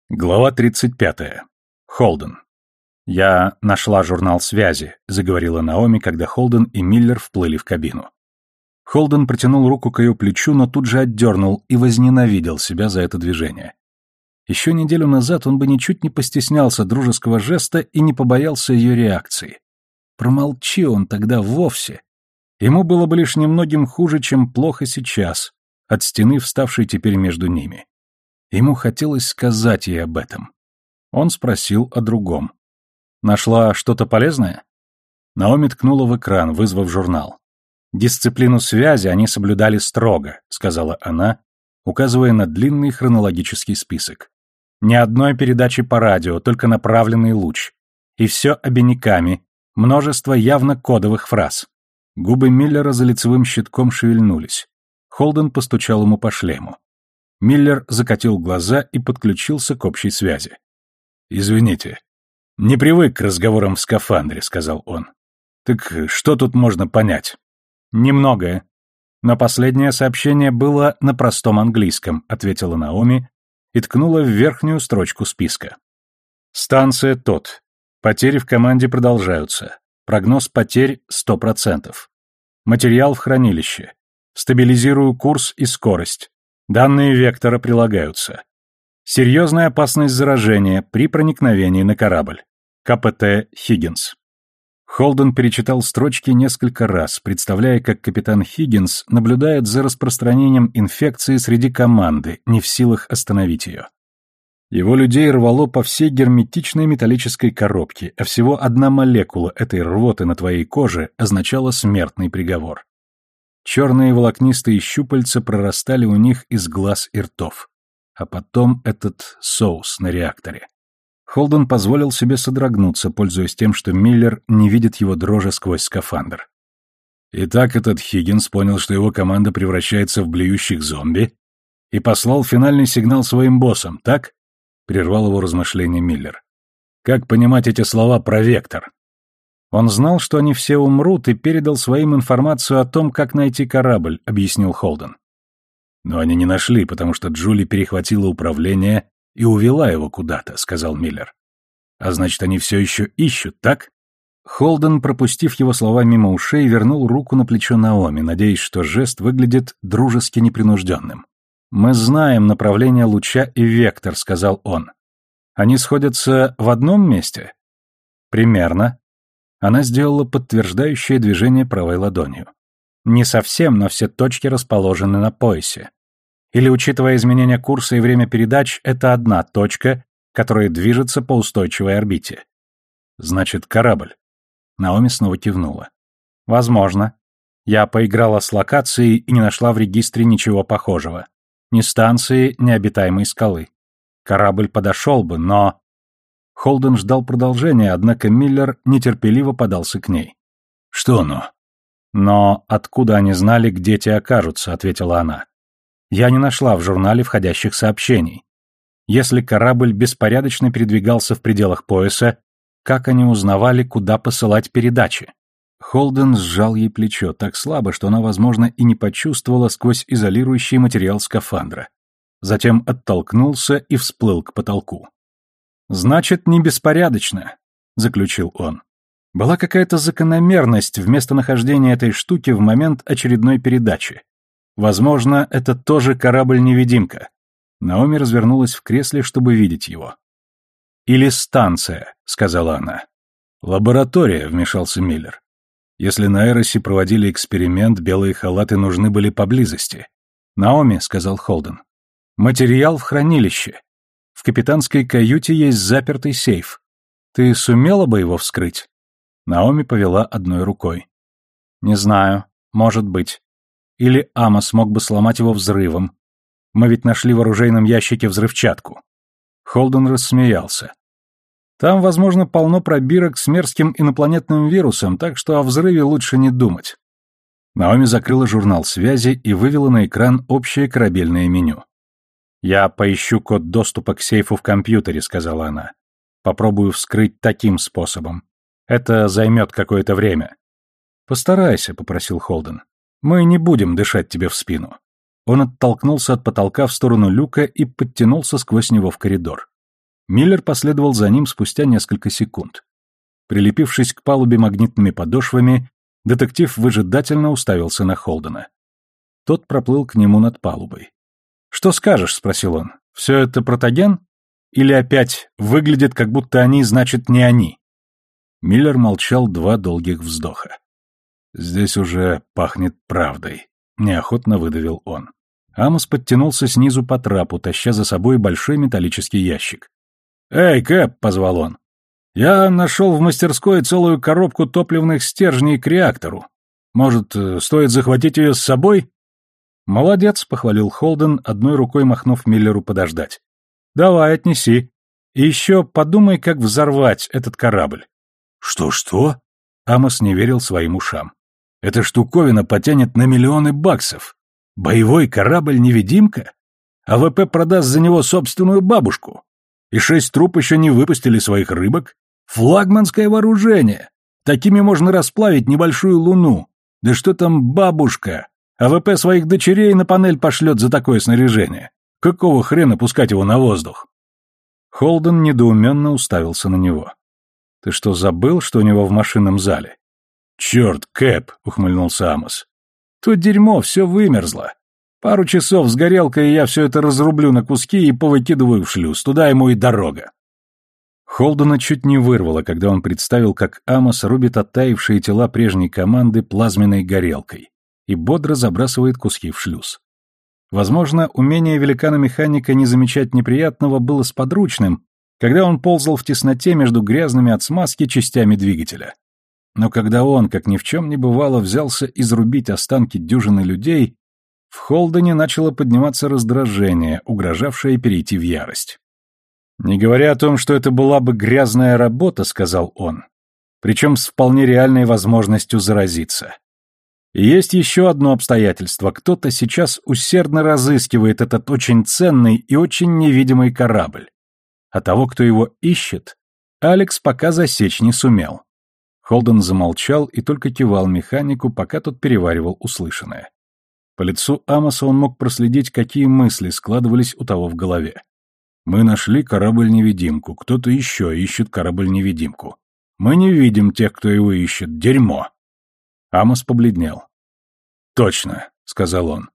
Глава 35. Холден. «Я нашла журнал связи», — заговорила Наоми, когда Холден и Миллер вплыли в кабину. Холден протянул руку к ее плечу, но тут же отдернул и возненавидел себя за это движение. Еще неделю назад он бы ничуть не постеснялся дружеского жеста и не побоялся ее реакции. Промолчи он тогда вовсе. Ему было бы лишь немногим хуже, чем плохо сейчас, от стены, вставшей теперь между ними. Ему хотелось сказать ей об этом. Он спросил о другом. «Нашла что-то полезное?» Наоми ткнула в экран, вызвав журнал. «Дисциплину связи они соблюдали строго», — сказала она, указывая на длинный хронологический список. «Ни одной передачи по радио, только направленный луч. И все обиняками, множество явно кодовых фраз». Губы Миллера за лицевым щитком шевельнулись. Холден постучал ему по шлему. Миллер закатил глаза и подключился к общей связи. «Извините, не привык к разговорам в скафандре», — сказал он. «Так что тут можно понять?» «Немногое. Но последнее сообщение было на простом английском», — ответила Наоми и ткнула в верхнюю строчку списка. «Станция ТОТ. Потери в команде продолжаются. Прогноз потерь 100%. Материал в хранилище. Стабилизирую курс и скорость. Данные вектора прилагаются. Серьезная опасность заражения при проникновении на корабль. КПТ Хиггинс». Холден перечитал строчки несколько раз, представляя, как капитан Хиггинс наблюдает за распространением инфекции среди команды, не в силах остановить ее. Его людей рвало по всей герметичной металлической коробке, а всего одна молекула этой рвоты на твоей коже означала смертный приговор. Черные волокнистые щупальца прорастали у них из глаз и ртов. А потом этот соус на реакторе. Холден позволил себе содрогнуться, пользуясь тем, что Миллер не видит его дрожи сквозь скафандр. Итак, этот Хиггинс понял, что его команда превращается в блюющих зомби, и послал финальный сигнал своим боссам, так? Прервал его размышления Миллер. Как понимать эти слова про вектор? Он знал, что они все умрут, и передал своим информацию о том, как найти корабль, объяснил Холден. Но они не нашли, потому что Джули перехватила управление и увела его куда-то, сказал Миллер. А значит, они все еще ищут, так? Холден, пропустив его слова мимо ушей, вернул руку на плечо Наоми, надеясь, что жест выглядит дружески непринужденным. «Мы знаем направление луча и вектор», — сказал он. «Они сходятся в одном месте?» «Примерно». Она сделала подтверждающее движение правой ладонью. «Не совсем, но все точки расположены на поясе. Или, учитывая изменения курса и время передач, это одна точка, которая движется по устойчивой орбите». «Значит, корабль». Наоми снова кивнула. «Возможно. Я поиграла с локацией и не нашла в регистре ничего похожего. Ни станции, ни обитаемой скалы. Корабль подошел бы, но...» Холден ждал продолжения, однако Миллер нетерпеливо подался к ней. «Что оно?» «Но откуда они знали, где те окажутся?» — ответила она. «Я не нашла в журнале входящих сообщений. Если корабль беспорядочно передвигался в пределах пояса, как они узнавали, куда посылать передачи?» Холден сжал ей плечо так слабо, что она, возможно, и не почувствовала сквозь изолирующий материал скафандра. Затем оттолкнулся и всплыл к потолку. «Значит, не беспорядочно», — заключил он. «Была какая-то закономерность в местонахождении этой штуки в момент очередной передачи. Возможно, это тоже корабль-невидимка». Наоми развернулась в кресле, чтобы видеть его. «Или станция», — сказала она. «Лаборатория», — вмешался Миллер. «Если на Эросе проводили эксперимент, белые халаты нужны были поблизости». «Наоми», — сказал Холден, — «материал в хранилище. В капитанской каюте есть запертый сейф. Ты сумела бы его вскрыть?» Наоми повела одной рукой. «Не знаю. Может быть. Или Амос мог бы сломать его взрывом. Мы ведь нашли в оружейном ящике взрывчатку». Холден рассмеялся. «Там, возможно, полно пробирок с мерзким инопланетным вирусом, так что о взрыве лучше не думать». Наоми закрыла журнал связи и вывела на экран общее корабельное меню. «Я поищу код доступа к сейфу в компьютере», — сказала она. «Попробую вскрыть таким способом. Это займет какое-то время». «Постарайся», — попросил Холден. «Мы не будем дышать тебе в спину». Он оттолкнулся от потолка в сторону люка и подтянулся сквозь него в коридор. Миллер последовал за ним спустя несколько секунд. Прилепившись к палубе магнитными подошвами, детектив выжидательно уставился на Холдена. Тот проплыл к нему над палубой. «Что скажешь?» — спросил он. «Все это протоген? Или опять выглядит, как будто они, значит, не они?» Миллер молчал 2 долгих вздоха. «Здесь уже пахнет правдой», — неохотно выдавил он. Амос подтянулся снизу по трапу, таща за собой большой металлический ящик. «Эй, Кэп!» — позвал он. «Я нашел в мастерской целую коробку топливных стержней к реактору. Может, стоит захватить ее с собой?» «Молодец», — похвалил Холден, одной рукой махнув Миллеру подождать. «Давай, отнеси. И еще подумай, как взорвать этот корабль». «Что-что?» Амос не верил своим ушам. «Эта штуковина потянет на миллионы баксов. Боевой корабль-невидимка? АВП продаст за него собственную бабушку. И 6 труб еще не выпустили своих рыбок. Флагманское вооружение. Такими можно расплавить небольшую луну. Да что там бабушка? АВП своих дочерей на панель пошлет за такое снаряжение. Какого хрена пускать его на воздух?» Холден недоуменно уставился на него. «Ты что, забыл, что у него в машинном зале?» «Черт, Кэп!» — ухмыльнулся Амос. «Тут дерьмо, все вымерзло. Пару часов с горелкой, и я все это разрублю на куски и повыкидываю в шлюз. Туда ему и дорога». Холдена чуть не вырвало, когда он представил, как Амос рубит оттаившие тела прежней команды плазменной горелкой и бодро забрасывает куски в шлюз. Возможно, умение великана-механика не замечать неприятного было сподручным, когда он ползал в тесноте между грязными от смазки частями двигателя. Но когда он, как ни в чем не бывало, взялся изрубить останки дюжины людей, в Холдене начало подниматься раздражение, угрожавшее перейти в ярость. «Не говоря о том, что это была бы грязная работа», — сказал он, причем с вполне реальной возможностью заразиться. И есть еще одно обстоятельство. Кто-то сейчас усердно разыскивает этот очень ценный и очень невидимый корабль. А того, кто его ищет, Алекс пока засечь не сумел. Холден замолчал и только кивал механику, пока тот переваривал услышанное. По лицу Амоса он мог проследить, какие мысли складывались у того в голове. «Мы нашли корабль-невидимку, кто-то еще ищет корабль-невидимку. Мы не видим тех, кто его ищет. Дерьмо!» Амос побледнел. «Точно», — сказал он.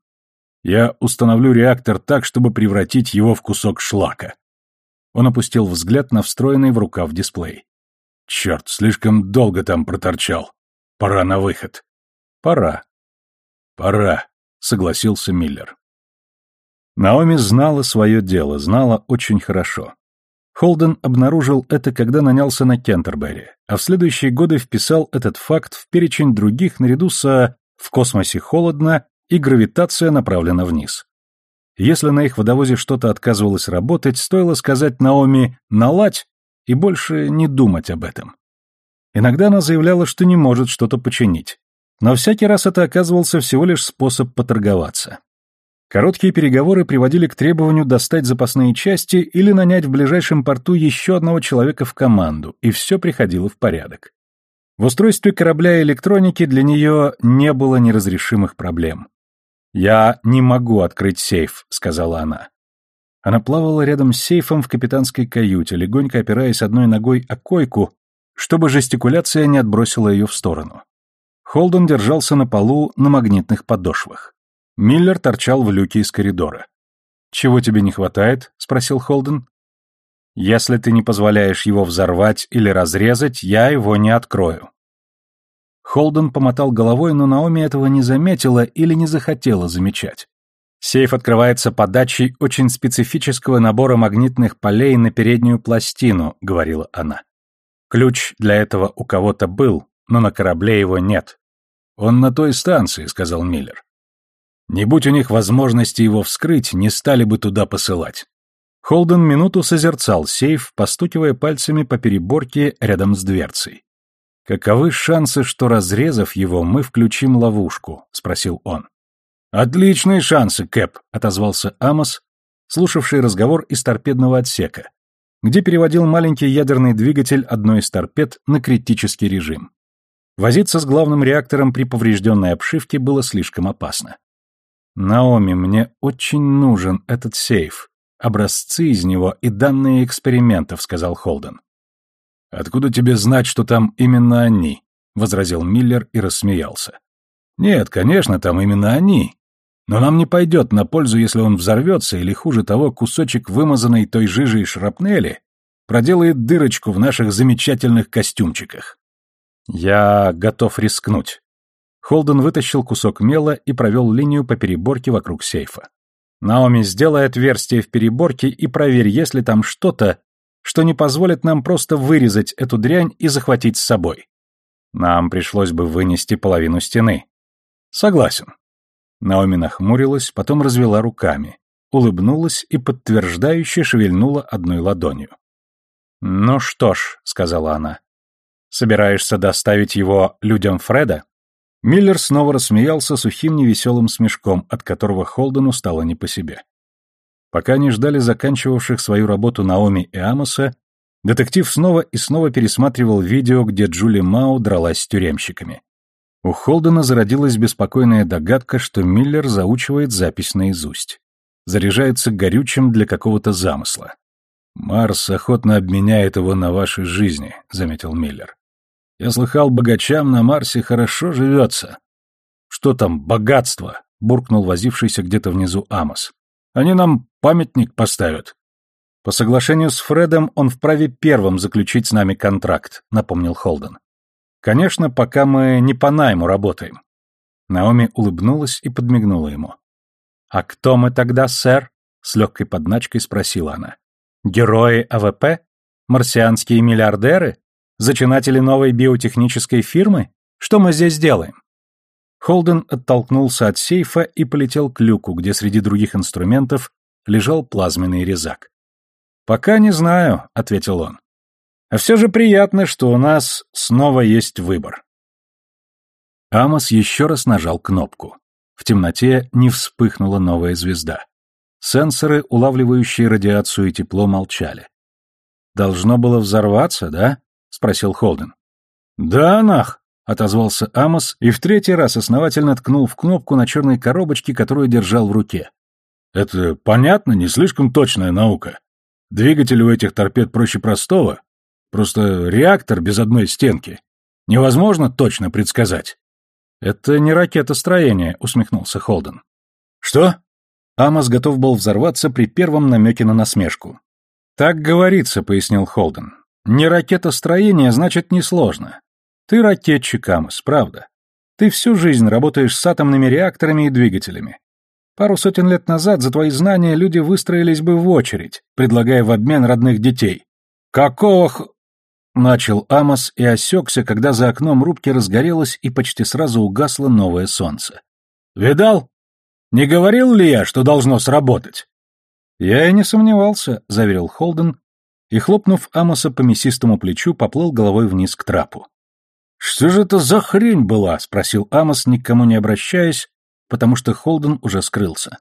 «Я установлю реактор так, чтобы превратить его в кусок шлака». Он опустил взгляд на встроенный в рукав дисплей. «Черт, слишком долго там проторчал. Пора на выход». «Пора». «Пора», — согласился Миллер. Наоми знала свое дело, знала очень хорошо. Холден обнаружил это, когда нанялся на Кентербери, а в следующие годы вписал этот факт в перечень других наряду со «В космосе холодно» и «Гравитация направлена вниз». Если на их водовозе что-то отказывалось работать, стоило сказать Наоми «наладь» и больше не думать об этом. Иногда она заявляла, что не может что-то починить, но всякий раз это оказывался всего лишь способ поторговаться. Короткие переговоры приводили к требованию достать запасные части или нанять в ближайшем порту еще одного человека в команду, и все приходило в порядок. В устройстве корабля и электроники для нее не было неразрешимых проблем. «Я не могу открыть сейф», — сказала она. Она плавала рядом с сейфом в капитанской каюте, легонько опираясь одной ногой о койку, чтобы жестикуляция не отбросила ее в сторону. Холден держался на полу на магнитных подошвах. Миллер торчал в люке из коридора. «Чего тебе не хватает?» — спросил Холден. «Если ты не позволяешь его взорвать или разрезать, я его не открою». Холден помотал головой, но Наоми этого не заметила или не захотела замечать. «Сейф открывается подачей очень специфического набора магнитных полей на переднюю пластину», — говорила она. «Ключ для этого у кого-то был, но на корабле его нет». «Он на той станции», — сказал Миллер. «Не будь у них возможности его вскрыть, не стали бы туда посылать». Холден минуту созерцал сейф, постукивая пальцами по переборке рядом с дверцей. «Каковы шансы, что, разрезав его, мы включим ловушку?» — спросил он. «Отличные шансы, Кэп», — отозвался Амос, слушавший разговор из торпедного отсека, где переводил маленький ядерный двигатель одной из торпед на критический режим. Возиться с главным реактором при поврежденной обшивке было слишком опасно. «Наоми, мне очень нужен этот сейф. образцы из него и данные экспериментов», — сказал Холден. «Откуда тебе знать, что там именно они?» — возразил Миллер и рассмеялся. «Нет, конечно, там именно они. Но нам не пойдет на пользу, если он взорвется, или, хуже того, кусочек вымазанной той жижей шрапнели проделает дырочку в наших замечательных костюмчиках». «Я готов рискнуть». Холден вытащил кусок мела и провел линию по переборке вокруг сейфа. «Наоми, сделай отверстие в переборке и проверь, есть ли там что-то, что не позволит нам просто вырезать эту дрянь и захватить с собой. Нам пришлось бы вынести половину стены». «Согласен». Наоми нахмурилась, потом развела руками, улыбнулась и подтверждающе шевельнула одной ладонью. «Ну что ж», — сказала она, — «собираешься доставить его людям Фреда?» Миллер снова рассмеялся сухим невеселым смешком, от которого Холдену стало не по себе. Пока они ждали заканчивавших свою работу Наоми и Амоса, детектив снова и снова пересматривал видео, где Джули Мау дралась с тюремщиками. У Холдена зародилась беспокойная догадка, что Миллер заучивает запись наизусть. Заряжается горючим для какого-то замысла. «Марс охотно обменяет его на ваши жизни», — заметил Миллер. «Я слыхал, богачам на Марсе хорошо живется». «Что там, богатство?» — буркнул возившийся где-то внизу Амос. «Они нам памятник поставят». «По соглашению с Фредом он вправе первым заключить с нами контракт», — напомнил Холден. «Конечно, пока мы не по найму работаем». Наоми улыбнулась и подмигнула ему. «А кто мы тогда, сэр?» — с легкой подначкой спросила она. «Герои АВП? Марсианские миллиардеры? Зачинатели новой биотехнической фирмы? Что мы здесь делаем?» Холден оттолкнулся от сейфа и полетел к люку, где среди других инструментов лежал плазменный резак. «Пока не знаю», — ответил он. «А все же приятно, что у нас снова есть выбор». Амос еще раз нажал кнопку. В темноте не вспыхнула новая звезда. Сенсоры, улавливающие радиацию и тепло, молчали. «Должно было взорваться, да?» — спросил Холден. «Да, нах!» — отозвался Амос и в третий раз основательно ткнул в кнопку на черной коробочке, которую держал в руке. «Это понятно, не слишком точная наука. Двигатель у этих торпед проще простого. Просто реактор без одной стенки. Невозможно точно предсказать». «Это не ракетостроение», — усмехнулся Холден. «Что?» Амос готов был взорваться при первом намеке на насмешку. «Так говорится», — пояснил Холден. «Не ракетостроение, значит, несложно. Ты ракетчик, Амос, правда. Ты всю жизнь работаешь с атомными реакторами и двигателями. Пару сотен лет назад за твои знания люди выстроились бы в очередь, предлагая в обмен родных детей». «Какого начал Амос и осекся, когда за окном рубки разгорелось и почти сразу угасло новое солнце. «Видал? Не говорил ли я, что должно сработать?» «Я и не сомневался», — заверил Холден, и, хлопнув Амоса по мясистому плечу, поплыл головой вниз к трапу. «Что же это за хрень была?» — спросил Амос, никому не обращаясь, потому что Холден уже скрылся.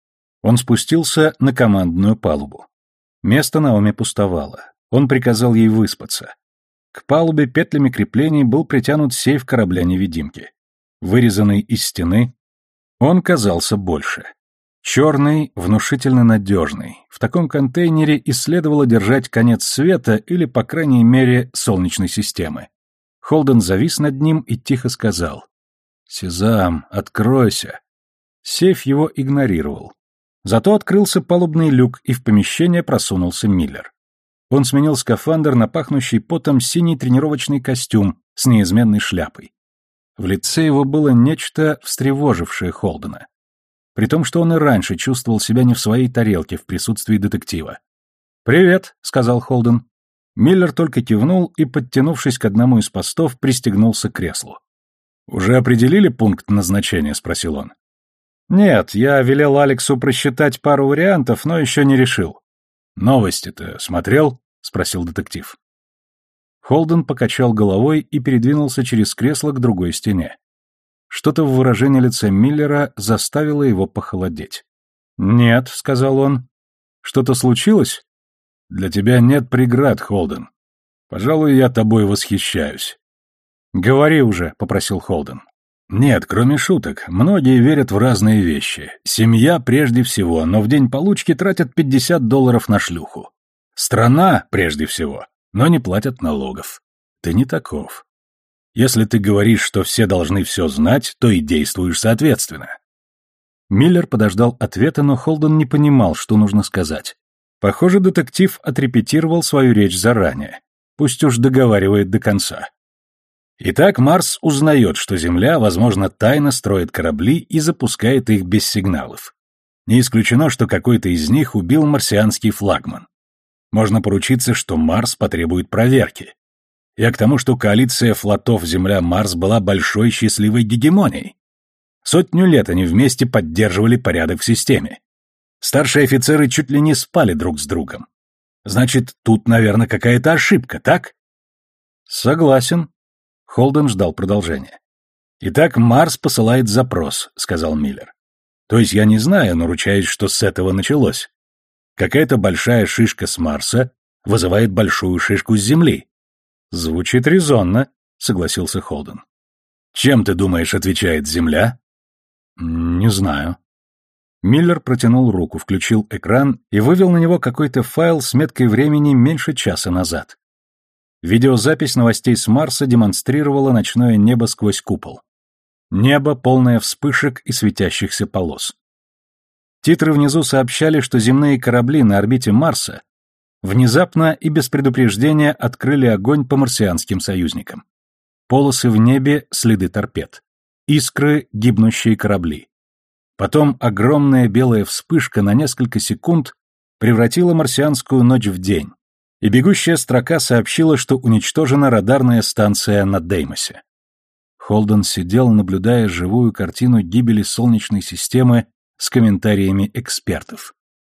Он спустился на командную палубу. Место Наоми пустовало. Он приказал ей выспаться. К палубе петлями креплений был притянут сейф корабля-невидимки. Вырезанный из стены, он казался больше. Черный, внушительно надежный. В таком контейнере и следовало держать конец света или, по крайней мере, солнечной системы. Холден завис над ним и тихо сказал: «Сезам, откройся». Сейф его игнорировал. Зато открылся палубный люк, и в помещение просунулся Миллер. Он сменил скафандр на пахнущий потом синий тренировочный костюм с неизменной шляпой. В лице его было нечто, встревожившее Холдена. При том, что он и раньше чувствовал себя не в своей тарелке в присутствии детектива. «Привет», — сказал Холден. Миллер только кивнул и, подтянувшись к одному из постов, пристегнулся к креслу. «Уже определили пункт назначения?» — спросил он. «Нет, я велел Алексу просчитать пару вариантов, но еще не решил». «Новости-то смотрел?» — спросил детектив. Холден покачал головой и передвинулся через кресло к другой стене. Что-то в выражении лица Миллера заставило его похолодеть. «Нет», — сказал он. «Что-то случилось?» «Для тебя нет преград, Холден. Пожалуй, я тобой восхищаюсь». «Говори уже», — попросил Холден. Нет, кроме шуток, многие верят в разные вещи. Семья прежде всего, но в день получки тратят $50 на шлюху. Страна прежде всего, но не платят налогов. Ты не таков. Если ты говоришь, что все должны все знать, то и действуешь соответственно. Миллер подождал ответа, но Холден не понимал, что нужно сказать. Похоже, детектив отрепетировал свою речь заранее. Пусть уж договаривает до конца. Итак, Марс узнает, что Земля, возможно, тайно строит корабли и запускает их без сигналов. Не исключено, что какой-то из них убил марсианский флагман. Можно поручиться, что Марс потребует проверки. Я к тому, что коалиция флотов Земля-Марс была большой счастливой гегемонией. 100 лет они вместе поддерживали порядок в системе. Старшие офицеры чуть ли не спали друг с другом. Значит, тут, наверное, какая-то ошибка, так? Согласен. Холден ждал продолжения. «Итак, Марс посылает запрос», — сказал Миллер. «То есть я не знаю, но ручаюсь, что с этого началось. Какая-то большая шишка с Марса вызывает большую шишку с Земли». «Звучит резонно», — согласился Холден. «Чем, ты думаешь, отвечает Земля?» «Не знаю». Миллер протянул руку, включил экран и вывел на него какой-то файл с меткой времени меньше часа назад. Видеозапись новостей с Марса демонстрировала ночное небо сквозь купол. Небо, полное вспышек и светящихся полос. Титры внизу сообщали, что земные корабли на орбите Марса внезапно и без предупреждения открыли огонь по марсианским союзникам. Полосы в небе — следы торпед. Искры — гибнущие корабли. Потом огромная белая вспышка на несколько секунд превратила марсианскую ночь в день, и бегущая строка сообщила, что уничтожена радарная станция на Деймосе. Холден сидел, наблюдая живую картину гибели Солнечной системы с комментариями экспертов.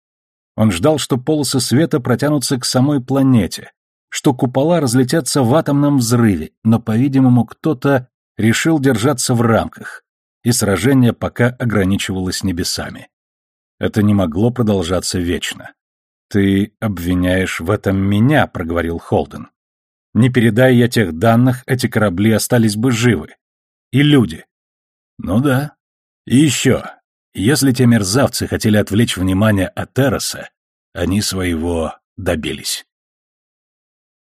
Он ждал, что полосы света протянутся к самой планете, что купола разлетятся в атомном взрыве, но, по-видимому, кто-то решил держаться в рамках, и сражение пока ограничивалось небесами. Это не могло продолжаться вечно. «Ты обвиняешь в этом меня», — проговорил Холден. «Не передая я тех данных, эти корабли остались бы живы. И люди». «Ну да. И еще, если те мерзавцы хотели отвлечь внимание от Эроса, они своего добились».